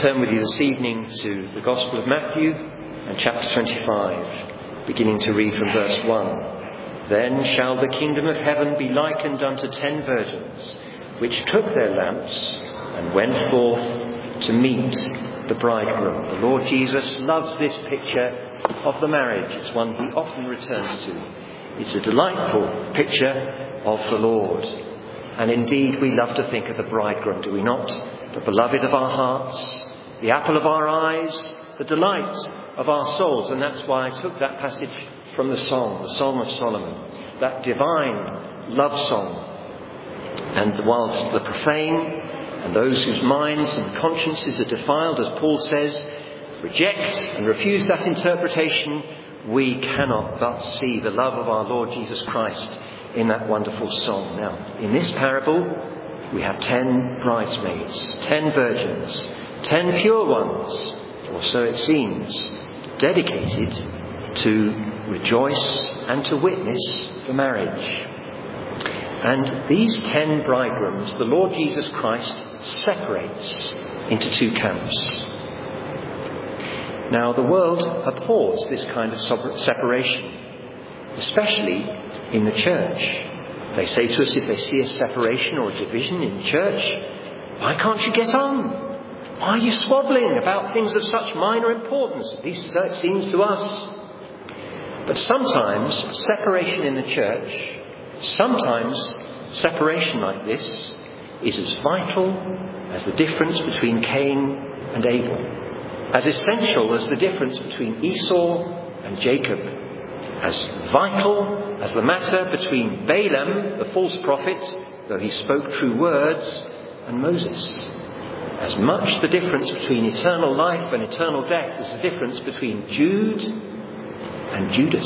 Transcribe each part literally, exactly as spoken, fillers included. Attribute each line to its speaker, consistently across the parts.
Speaker 1: Turn with you this evening to the Gospel of Matthew and chapter twenty-five, beginning to read from verse one. Then shall the kingdom of heaven be likened unto ten virgins, which took their lamps and went forth to meet the bridegroom. The Lord Jesus loves this picture of the marriage. It's one he often returns to. It's a delightful picture of the Lord. And indeed, we love to think of the bridegroom, do we not? The beloved of our hearts, the apple of our eyes, the delight of our souls. And that's why I took that passage from the song, the Song of Solomon, that divine love song. And whilst the profane and those whose minds and consciences are defiled, as Paul says, reject and refuse that interpretation, we cannot but see the love of our Lord Jesus Christ in that wonderful song. Now, in this parable, we have ten bridesmaids, ten virgins, ten pure ones, or so it seems, dedicated to rejoice and to witness the marriage. And these ten bridegrooms, the Lord Jesus Christ separates into two camps. Now, the world abhors this kind of separation, especially in the church. They say to us, if they see a separation or a division in church, why can't you get on? Why are you swaddling about things of such minor importance? At least so it seems to us. But sometimes separation in the church, sometimes separation like this is as vital as the difference between Cain and Abel, as essential as the difference between Esau and Jacob, as vital as the matter between Balaam, the false prophet, though he spoke true words, and Moses. As much the difference between eternal life and eternal death as the difference between Jude and Judas.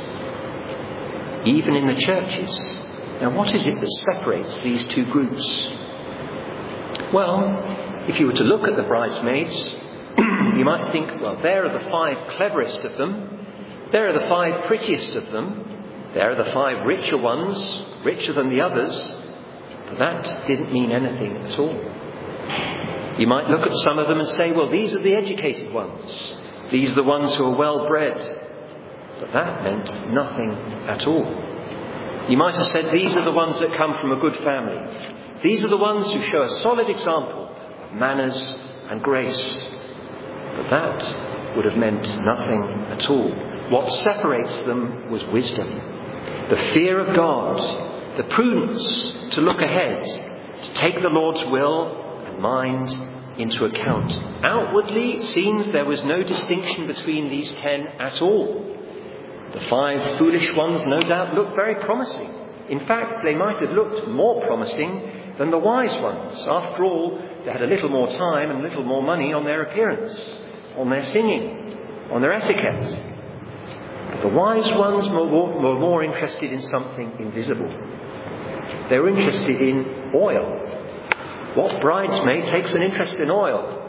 Speaker 1: Even in the churches. Now, what is it that separates these two groups? Well, if you were to look at the bridesmaids, you might think, well, there are the five cleverest of them. There are the five prettiest of them. There are the five richer ones, richer than the others. But that didn't mean anything at all. You might look at some of them and say, well, these are the educated ones. These are the ones who are well bred. But that meant nothing at all. You might have said, these are the ones that come from a good family. These are the ones who show a solid example of manners and grace. But that would have meant nothing at all. What separates them was wisdom, the fear of God, the prudence to look ahead, to take the Lord's will and mind into account. Outwardly, it seems there was no distinction between these ten at all. The five foolish ones no doubt looked very promising. In fact, they might have looked more promising than the wise ones. After all, they had a little more time and a little more money on their appearance, on their singing, on their etiquette. But the wise ones were more, were more interested in something invisible. They were interested in oil. What bridesmaid takes an interest in oil?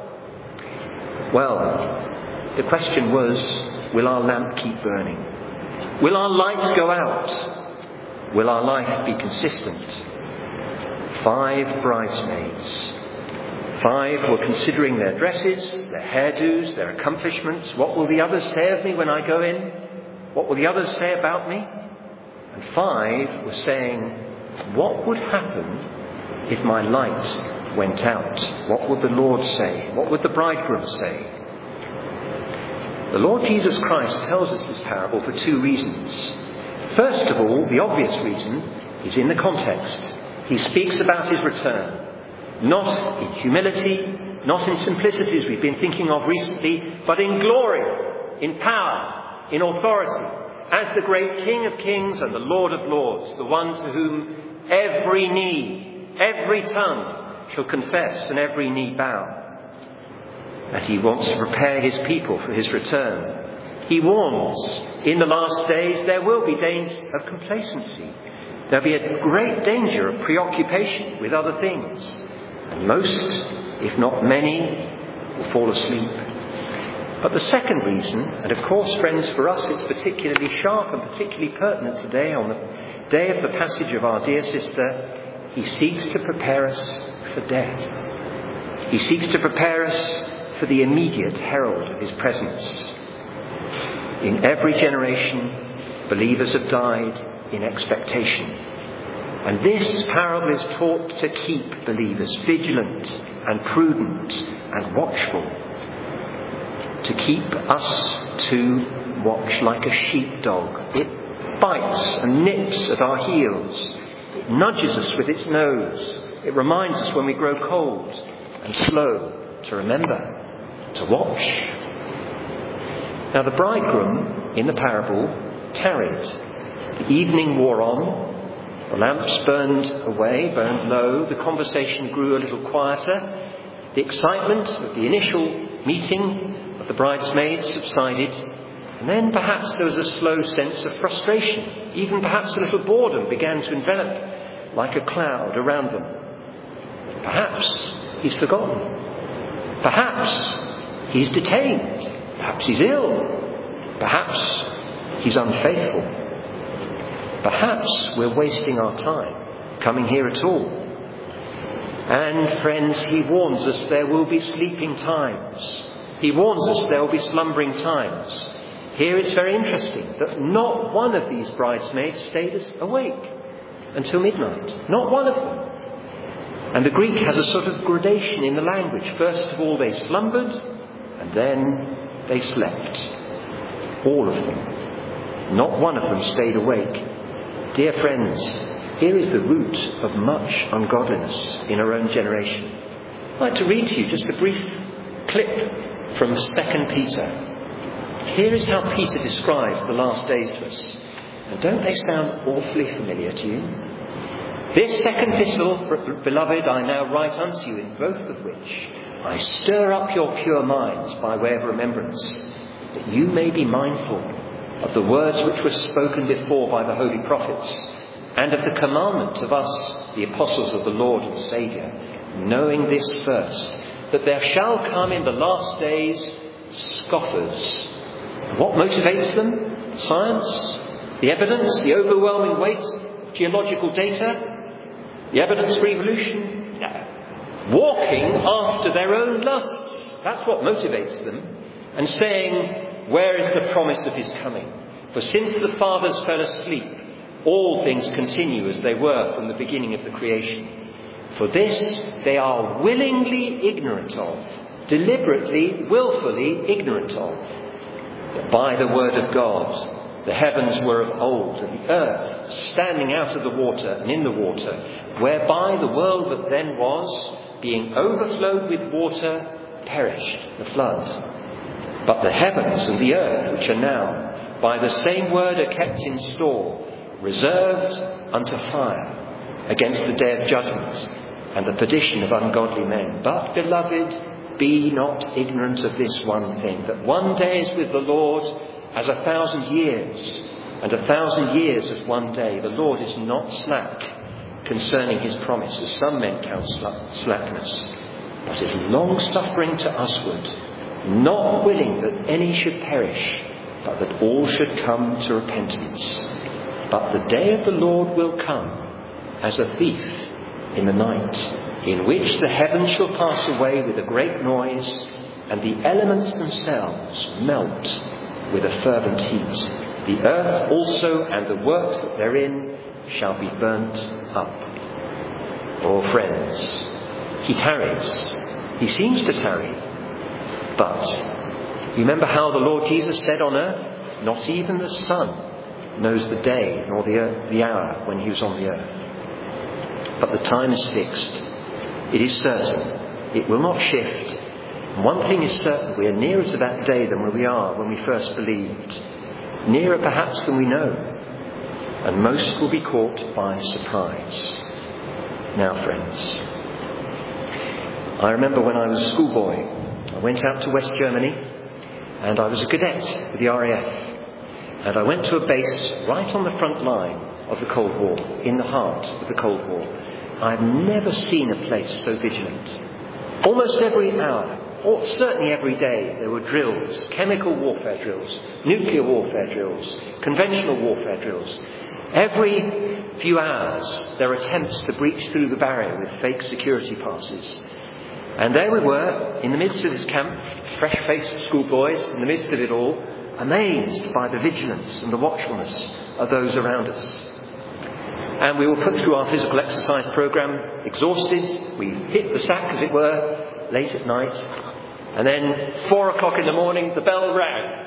Speaker 1: Well, the question was, will our lamp keep burning? Will our light go out? Will our life be consistent? Five bridesmaids. Five were considering their dresses, their hairdos, their accomplishments. What will the others say of me when I go in? What will the others say about me? And five were saying, what would happen if my light went out? What would the Lord say? What would the bridegroom say? The Lord Jesus Christ tells us this parable for two reasons. First of all, the obvious reason is in the context. He speaks about his return. Not in humility, not in simplicity as we've been thinking of recently, but in glory, in power, in authority, as the great King of Kings and the Lord of Lords, the one to whom every knee, every tongue shall confess and every knee bow. And he wants to prepare his people for his return. He warns, in the last days there will be days of complacency. There'll be a great danger of preoccupation with other things. And most, if not many, will fall asleep. But the second reason, and of course, friends, for us it's particularly sharp and particularly pertinent today on the day of the passage of our dear sister, he seeks to prepare us for death. He seeks to prepare us for the immediate herald of his presence. In every generation, believers have died in expectation. And this parable is taught to keep believers vigilant and prudent and watchful. To keep us to watch like a sheepdog. It bites and nips at our heels. It nudges us with its nose. It reminds us when we grow cold and slow to remember, to watch. Now the bridegroom in the parable tarried. The evening wore on. The lamps burned away, burned low. The conversation grew a little quieter. The excitement of the initial meeting of the bridesmaids subsided. And then perhaps there was a slow sense of frustration. Even perhaps a little boredom began to envelop like a cloud around them. Perhaps he's forgotten. Perhaps he's detained. Perhaps he's ill. Perhaps he's unfaithful. Perhaps we're wasting our time coming here at all. And friends, he warns us there will be sleeping times. He warns us there will be slumbering times. Here it's very interesting that not one of these bridesmaids stayed awake until midnight. Not one of them. And the Greek has a sort of gradation in the language. First of all they slumbered, and then they slept. All of them. Not one of them stayed awake. Dear friends, here is the root of much ungodliness in our own generation. I'd like to read to you just a brief clip from Second Peter. Here is how Peter describes the last days to us. And don't they sound awfully familiar to you? This second epistle, beloved, I now write unto you, in both of which I stir up your pure minds by way of remembrance, that you may be mindful of the words which were spoken before by the holy prophets, and of the commandment of us, the apostles of the Lord and Saviour, knowing this first, that there shall come in the last days scoffers. What motivates them? Science? The evidence? The overwhelming weight of geological data? The evidence for evolution? No. Walking after their own lusts. That's what motivates them. And saying, where is the promise of his coming? For since the fathers fell asleep, all things continue as they were from the beginning of the creation. For this they are willingly ignorant of, deliberately, willfully ignorant of, that by the word of God the heavens were of old, and the earth standing out of the water and in the water, whereby the world that then was, being overflowed with water, perished, the flood. But the heavens and the earth, which are now, by the same word are kept in store, reserved unto fire, against the day of judgment, and the perdition of ungodly men. But, beloved, be not ignorant of this one thing, that one day is with the Lord as a thousand years, and a thousand years as one day. The Lord is not slack concerning his promise, as some men count slackness, but is long-suffering to usward, not willing that any should perish, but that all should come to repentance. But the day of the Lord will come as a thief in the night, in which the heavens shall pass away with a great noise, and the elements themselves melt with a fervent heat. The earth also and the works that therein shall be burnt up. Oh, friends, he tarries. He seems to tarry. But you remember how the Lord Jesus said on earth, not even the Son knows the day nor the, earth, the hour when he was on the earth. But the time is fixed. It is certain. It will not shift. And one thing is certain, we are nearer to that day than we are when we first believed. Nearer perhaps than we know. And most will be caught by surprise. Now, friends, I remember when I was a schoolboy, I went out to West Germany, and I was a cadet with the R A F. And I went to a base right on the front line of the Cold War, in the heart of the Cold War. I've never seen a place so vigilant. Almost every hour, or certainly every day, there were drills, chemical warfare drills, nuclear warfare drills, conventional warfare drills. Every few hours, there are attempts to breach through the barrier with fake security passes. And there we were, in the midst of this camp, fresh-faced schoolboys, in the midst of it all, amazed by the vigilance and the watchfulness of those around us. And we were put through our physical exercise program, exhausted. We hit the sack, as it were, late at night. And then, four o'clock in the morning, the bell rang.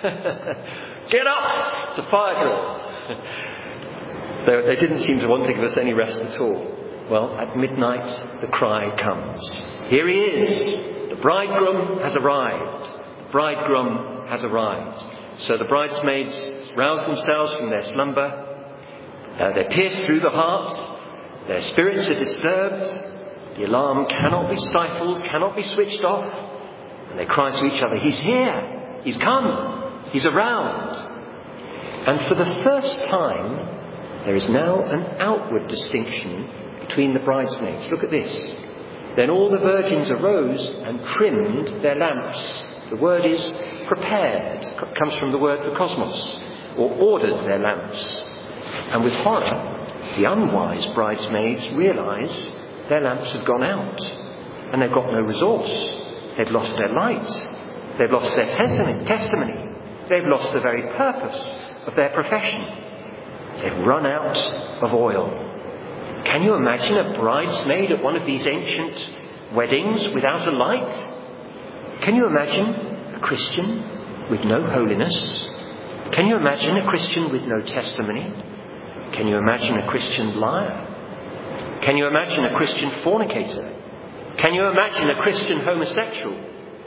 Speaker 1: Get up! It's a fire drill. they, they didn't seem to want to give us any rest at all. Well, at midnight, the cry comes. Here he is. The bridegroom has arrived. The bridegroom has arrived. So the bridesmaids rouse themselves from their slumber. Uh, they're pierced through the heart. Their spirits are disturbed. The alarm cannot be stifled, cannot be switched off. And they cry to each other, he's here. He's come. He's around. And for the first time, there is now an outward distinction between the bridesmaids. Look at this. Then all the virgins arose and trimmed their lamps. The word is prepared. It comes from the word for cosmos. Or ordered their lamps. And with horror, the unwise bridesmaids realise their lamps have gone out. And they've got no resource. They've lost their light. They've lost their testimony. They've lost the very purpose of their profession. They've run out of oil. Can you imagine a bridesmaid at one of these ancient weddings without a light? Can you imagine a Christian with no holiness? Can you imagine a Christian with no testimony? Can you imagine a Christian liar? Can you imagine a Christian fornicator? Can you imagine a Christian homosexual?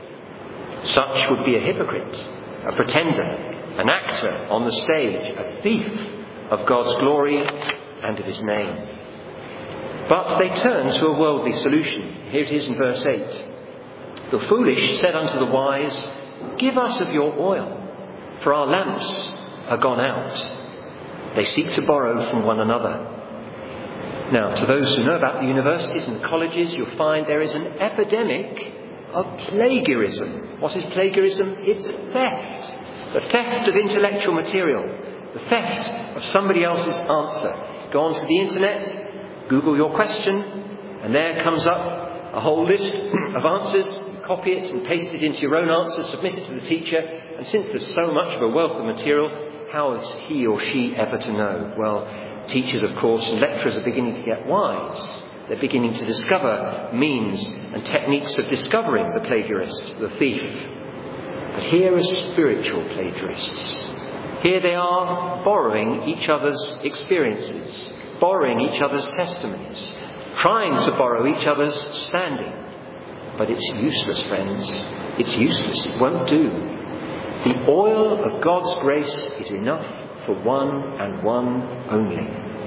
Speaker 1: Such would be a hypocrite, a pretender, an actor on the stage, a thief of God's glory and of his name. But they turn to a worldly solution. Here it is in verse eight. The foolish said unto the wise, give us of your oil, for our lamps are gone out. They seek to borrow from one another. Now, to those who know about the universities and the colleges, you'll find there is an epidemic of plagiarism. What is plagiarism? It's theft. The theft of intellectual material. The theft of somebody else's answer. Go onto the internet, Google your question, and there comes up a whole list of answers. You copy it and paste it into your own answer, submit it to the teacher. And since there's so much of a wealth of material, how is he or she ever to know? Well, teachers, of course, and lecturers are beginning to get wise. They're beginning to discover means and techniques of discovering the plagiarist, the thief. But here are spiritual plagiarists. Here they are borrowing each other's experiences, borrowing each other's testimonies, trying to borrow each other's standing. But it's useless, friends. It's useless. It won't do. The oil of God's grace is enough for one and one only.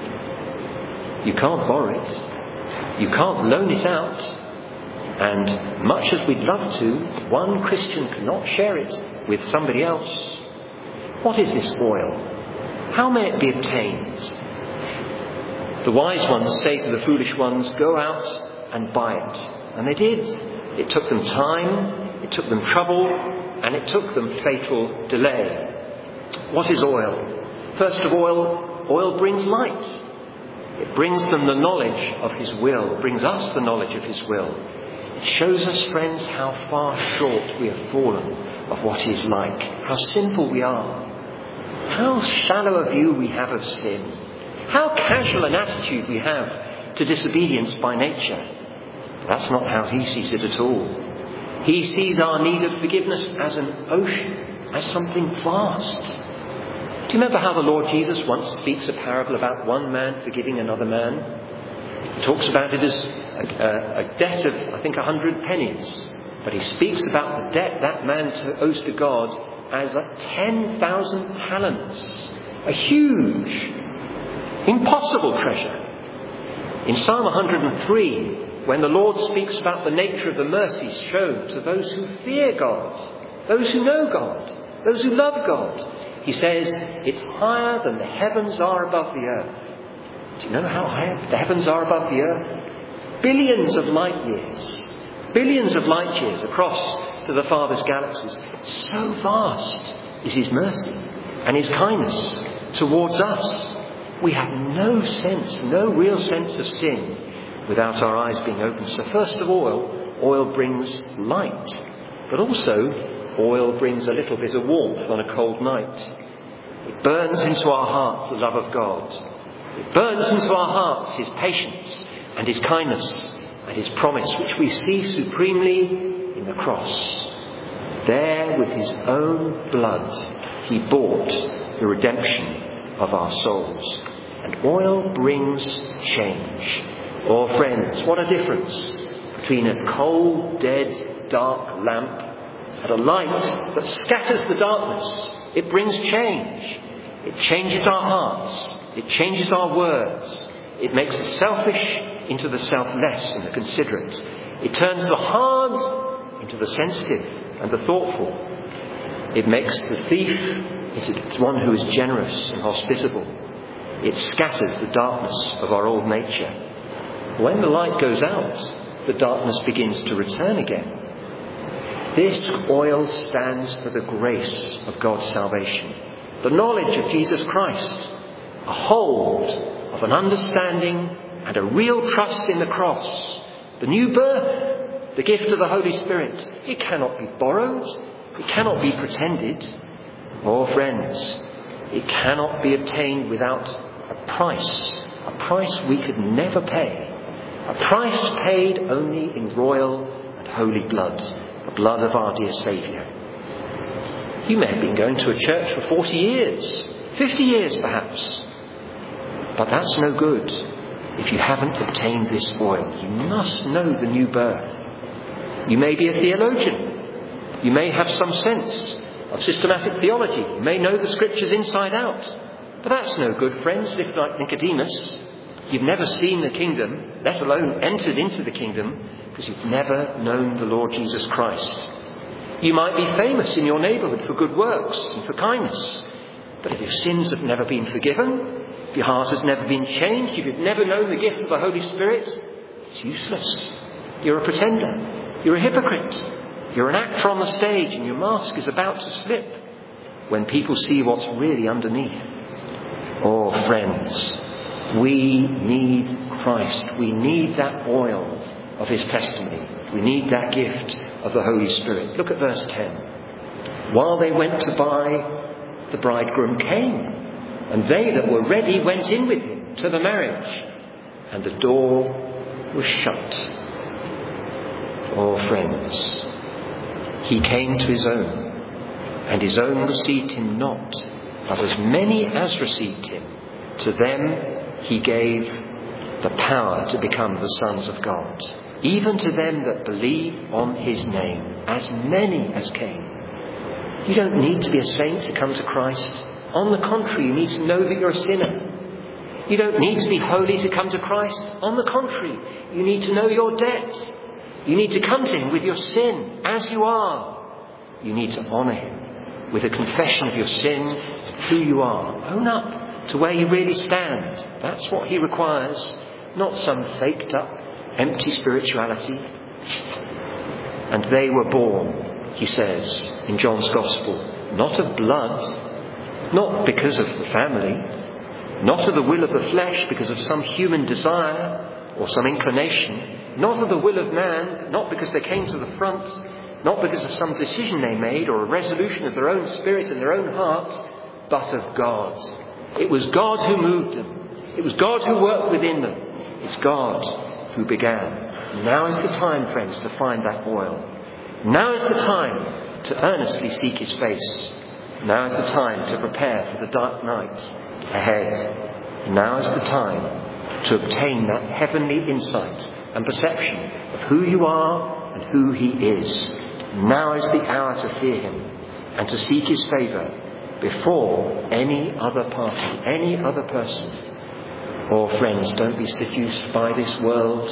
Speaker 1: You can't borrow it. You can't loan it out. And much as we'd love to, one Christian cannot share it with somebody else. What is this oil? How may it be obtained? The wise ones say to the foolish ones, go out and buy it. And they did. It took them time, it took them trouble, and it took them fatal delay. What is oil? First of all, oil brings light. It brings them the knowledge of his will, it brings us the knowledge of his will. It shows us, friends, how far short we have fallen of what he is like, how sinful we are, how shallow a view we have of sin, how casual an attitude we have to disobedience by nature. That's not how he sees it at all. He sees our need of forgiveness as an ocean, as something vast. Do you remember how the Lord Jesus once speaks a parable about one man forgiving another man? He talks about it as a, a, a debt of, I think, a hundred pennies. But he speaks about the debt that man owes to God as a ten thousand talents. A huge, impossible treasure. In Psalm one hundred three, when the Lord speaks about the nature of the mercies shown to those who fear God, those who know God, those who love God, he says, it's higher than the heavens are above the earth. Do you know how high the heavens are above the earth? Billions of light years. Billions of light years across to the farthest galaxies. So vast is his mercy and his kindness towards us. We have no sense, no real sense of sin without our eyes being opened. So first of all, oil brings light, but also oil brings a little bit of warmth on a cold night. It burns into our hearts the love of God. It burns into our hearts his patience and his kindness and his promise, which we see supremely in the cross. There, with his own blood, he bought the redemption of our souls. And oil brings change. Oh, friends, what a difference between a cold, dead, dark lamp and a light that scatters the darkness. It brings change. It changes our hearts. It changes our words. It makes the selfish into the selfless and the considerate. It turns the hard into the sensitive and the thoughtful. It makes the thief into one who is generous and hospitable. It scatters the darkness of our old nature. When the light goes out, the darkness begins to return again. This oil stands for the grace of God's salvation, the knowledge of Jesus Christ, a hold of an understanding and a real trust in the cross, the new birth, the gift of the Holy Spirit. It cannot be borrowed. It cannot be pretended. Oh, friends, it cannot be obtained without a price, a price we could never pay, a price paid only in royal and holy blood, the blood of our dear Saviour. You may have been going to a church for forty years, fifty years perhaps, but that's no good if you haven't obtained this oil. You must know the new birth. You may be a theologian. You may have some sense of systematic theology. You may know the scriptures inside out. But that's no good, friends, if like Nicodemus, you've never seen the kingdom, let alone entered into the kingdom, because you've never known the Lord Jesus Christ. You might be famous in your neighbourhood for good works and for kindness, but if your sins have never been forgiven, if your heart has never been changed, if you've never known the gift of the Holy Spirit, it's useless. You're a pretender. You're a hypocrite. You're an actor on the stage and your mask is about to slip when people see what's really underneath. Oh, friends, we need Christ. We need that oil of his testimony. We need that gift of the Holy Spirit. Look at verse ten. While they went to buy, the bridegroom came, and they that were ready went in with him to the marriage, and the door was shut. Oh, friends, he came to his own, and his own received him not. But as many as received him, to them he gave the power to become the sons of God, even to them that believe on his name, as many as came. You don't need to be a saint to come to Christ. On the contrary, you need to know that you're a sinner. You don't need to be holy to come to Christ. On the contrary, you need to know your debt. You need to come to him with your sin as you are. You need to honour him with a confession of your sin, who you are. Own up to where you really stand. That's what he requires, not some faked up, empty spirituality. And they were born, he says in John's Gospel, not of blood, not because of the family, not of the will of the flesh, because of some human desire or some inclination, not of the will of man, not because they came to the front, not because of some decision they made or a resolution of their own spirit and their own heart, but of God. It was God who moved them. It was God who worked within them. It's God who began. Now is the time, friends, to find that oil. Now is the time to earnestly seek his face. Now is the time to prepare for the dark night ahead. Now is the time to obtain that heavenly insight and perception of who you are and who he is. Now is the hour to fear him and to seek his favour before any other party, any other person. Oh, friends, don't be seduced by this world.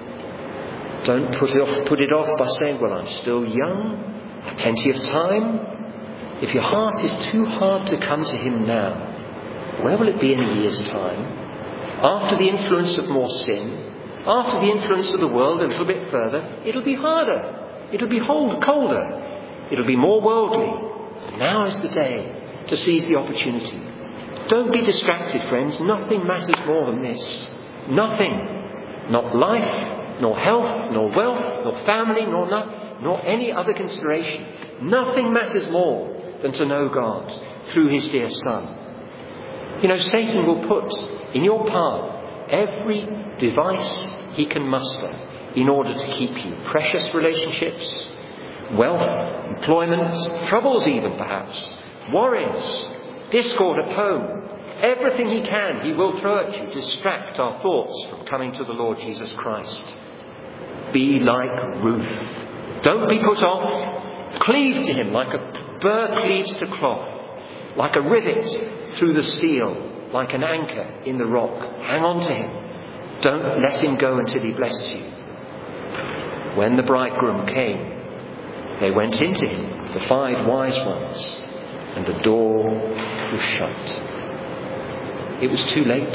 Speaker 1: Don't put it off, put it off by saying, well, I'm still young, I have plenty of time. If your heart is too hard to come to him now, where will it be in a year's time? After the influence of more sin, after the influence of the world a little bit further, it'll be harder. It'll be hold, colder. It'll be more worldly. Now is the day to seize the opportunity. Don't be distracted, friends. Nothing matters more than this. Nothing. Not life, nor health, nor wealth, nor family, nor no, nor any other consideration. Nothing matters more than to know God through his dear Son. You know, Satan will put in your path every device he can muster in order to keep you. Precious relationships, wealth, employment, troubles even perhaps, worries, discord at home. Everything he can, he will throw at you to distract our thoughts from coming to the Lord Jesus Christ. Be like Ruth. Don't be put off. Cleave to him like a bird cleaves to cloth, like a rivet through the steel, like an anchor in the rock. Hang on to him. Don't let him go until he blesses you. When the bridegroom came, they went into him, the five wise ones, and the door was shut. It was too late.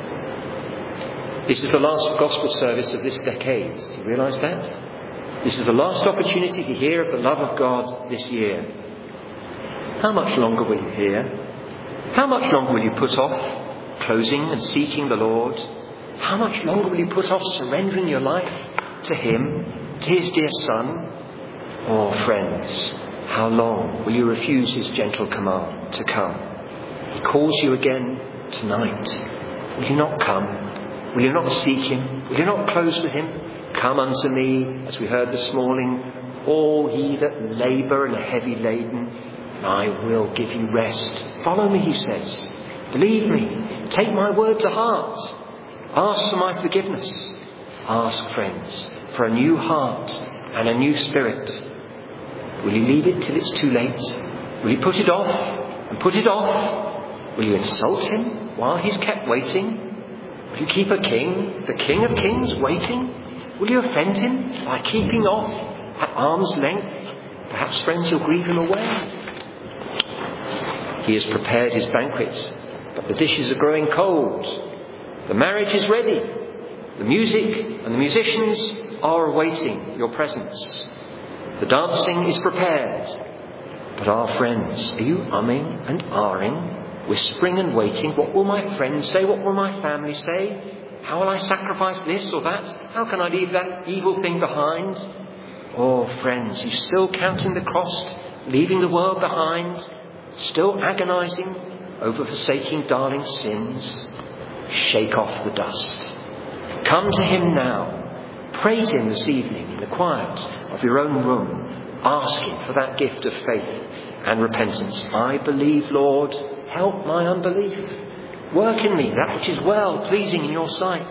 Speaker 1: This is the last gospel service of this decade. Do you realise that? This is the last opportunity to hear of the love of God this year. How much longer will you hear? How much longer will you put off closing and seeking the Lord? How much longer will you put off surrendering your life to him, to his dear Son? Oh, friends, how long will you refuse his gentle command to come? He calls you again tonight. Will you not come? Will you not seek him? Will you not close with him? Come unto me, as we heard this morning, all ye that labour and are heavy laden, and I will give you rest. Follow me, he says. Believe me. Take my word to heart. Ask for my forgiveness. Ask, friends, for a new heart and a new spirit. Will you leave it till it's too late? Will you put it off and put it off? Will you insult him while he's kept waiting? Will you keep a king, the King of Kings, waiting? Will you offend him by keeping off at arm's length? Perhaps, friends, you'll grieve him away. He has prepared his banquet, but the dishes are growing cold. The marriage is ready. The music and the musicians are awaiting your presence. The dancing is prepared. But our friends, are you umming and ahhing, whispering and waiting? What will my friends say? What will my family say? How will I sacrifice this or that? How can I leave that evil thing behind? Oh, friends, you still counting the cost, leaving the world behind, still agonizing over forsaking darling sins? Shake off the dust. Come to him now. Pray to him this evening in the quiet of your own room. Ask him for that gift of faith and repentance. I believe, Lord, help my unbelief. Work in me that which is well pleasing in your sight.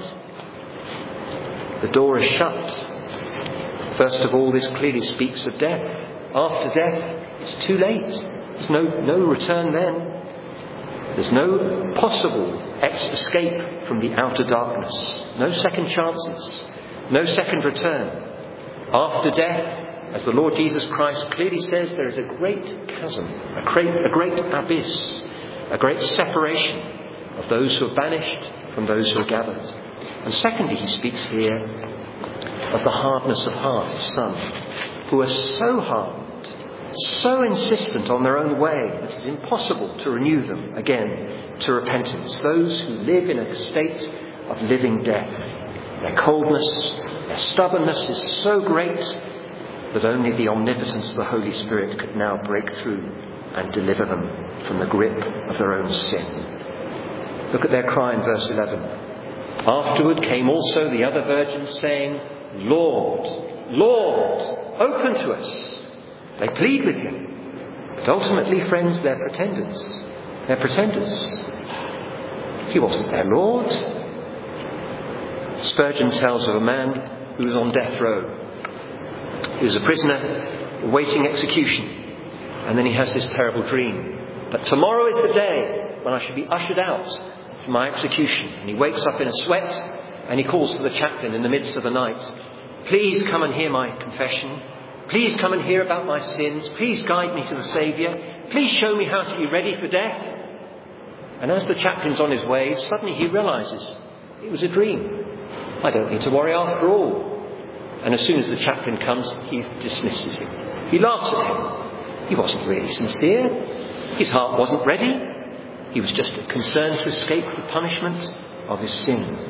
Speaker 1: The door is shut. First of all, this clearly speaks of death. After death, it's too late. There's no, no return then. There's no possible escape from the outer darkness. No second chances. No second return. After death, as the Lord Jesus Christ clearly says, there is a great chasm, a great, a great abyss, a great separation of those who are banished from those who are gathered. And secondly, he speaks here of the hardness of heart of some who are so hard, so insistent on their own way that it's impossible to renew them again to repentance. Those who live in a state of living death. Their coldness, their stubbornness is so great that only the omnipotence of the Holy Spirit could now break through and deliver them from the grip of their own sin. Look at their cry in verse eleven. Afterward came also the other virgins, saying, Lord, Lord, open to us. They plead with him. But ultimately, friends, they're pretenders. They're pretenders. He wasn't their Lord. Spurgeon tells of a man who was on death row. He was a prisoner awaiting execution. And then he has this terrible dream that tomorrow is the day when I should be ushered out for my execution. And he wakes up in a sweat and he calls for the chaplain in the midst of the night. Please come and hear my confession. Please come and hear about my sins. Please guide me to the Saviour. Please show me how to be ready for death. And as the chaplain's on his way, suddenly he realises it was a dream. I don't need to worry after all. And as soon as the chaplain comes, he dismisses him. He laughs at him. He wasn't really sincere. His heart wasn't ready. He was just concerned to escape the punishment of his sin.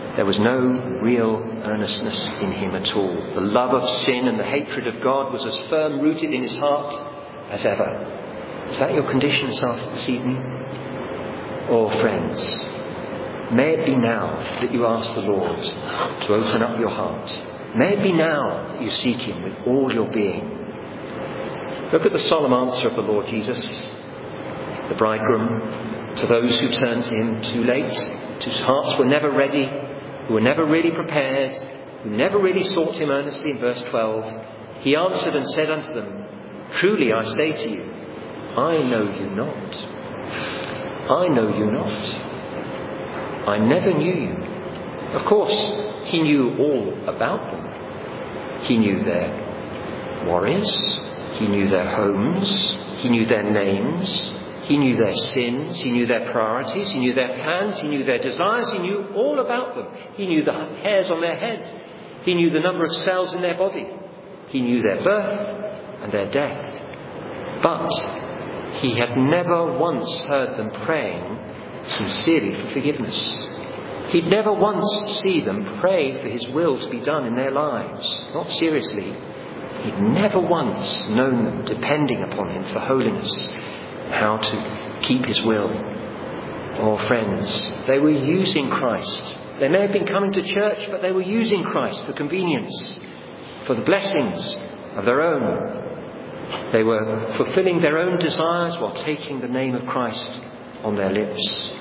Speaker 1: There was no real earnestness in him at all. The love of sin and the hatred of God was as firm rooted in his heart as ever. Is that your condition this evening? Oh, friends, may it be now that you ask the Lord to open up your heart. May it be now that you seek him with all your being. Look at the solemn answer of the Lord Jesus, the bridegroom, to those who turned to him too late, whose hearts were never ready, who were never really prepared, who never really sought him earnestly. In verse twelve, he answered and said unto them, truly I say to you, I know you not. I know you not. I never knew you. Of course, he knew all about them. He knew their worries. He knew their homes. He knew their names. He knew their sins. He knew their priorities. He knew their plans. He knew their desires. He knew all about them. He knew the hairs on their head. He knew the number of cells in their body. He knew their birth and their death. But he had never once heard them praying sincerely for forgiveness. He'd never once see them pray for his will to be done in their lives. Not seriously. He'd never once known them depending upon him for holiness, how to keep his will. Oh, friends, they were using Christ. They may have been coming to church, but they were using Christ for convenience, for the blessings of their own. They were fulfilling their own desires while taking the name of Christ on their lips.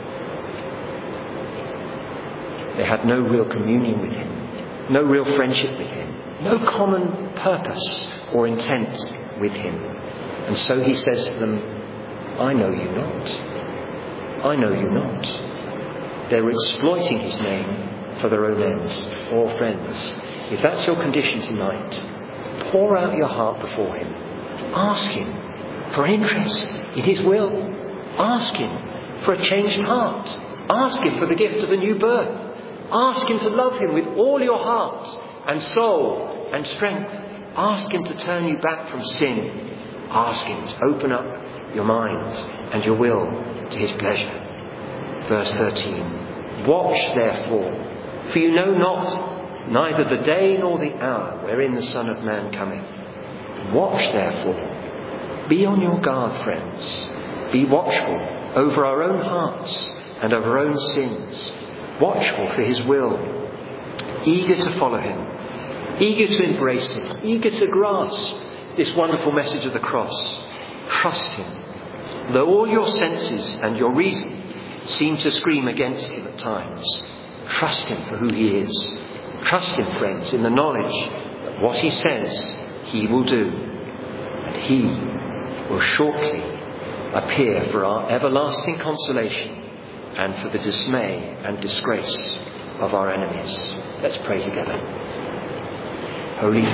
Speaker 1: They had no real communion with him, no real friendship with him, no common purpose or intent with him. And so he says to them, I know you not. I know you not. They were exploiting his name for their own ends. Oh, friends, if that's your condition tonight, pour out your heart before him. Ask him for interest in his will. Ask him for a changed heart. Ask him for the gift of a new birth. Ask him to love him with all your heart and soul and strength. Ask him to turn you back from sin. Ask him to open up your mind and your will to his pleasure. Verse thirteen. Watch therefore, for you know not neither the day nor the hour wherein the Son of Man cometh. Watch therefore. Be on your guard, friends. Be watchful over our own hearts and over our own sins. Watchful for his will. Eager to follow him. Eager to embrace him. Eager to grasp this wonderful message of the cross. Trust him. Though all your senses and your reason seem to scream against him at times, trust him for who he is. Trust him, friends, in the knowledge that what he says, he will do. And he will shortly appear for our everlasting consolation and for the dismay and disgrace of our enemies. Let's pray together. Holy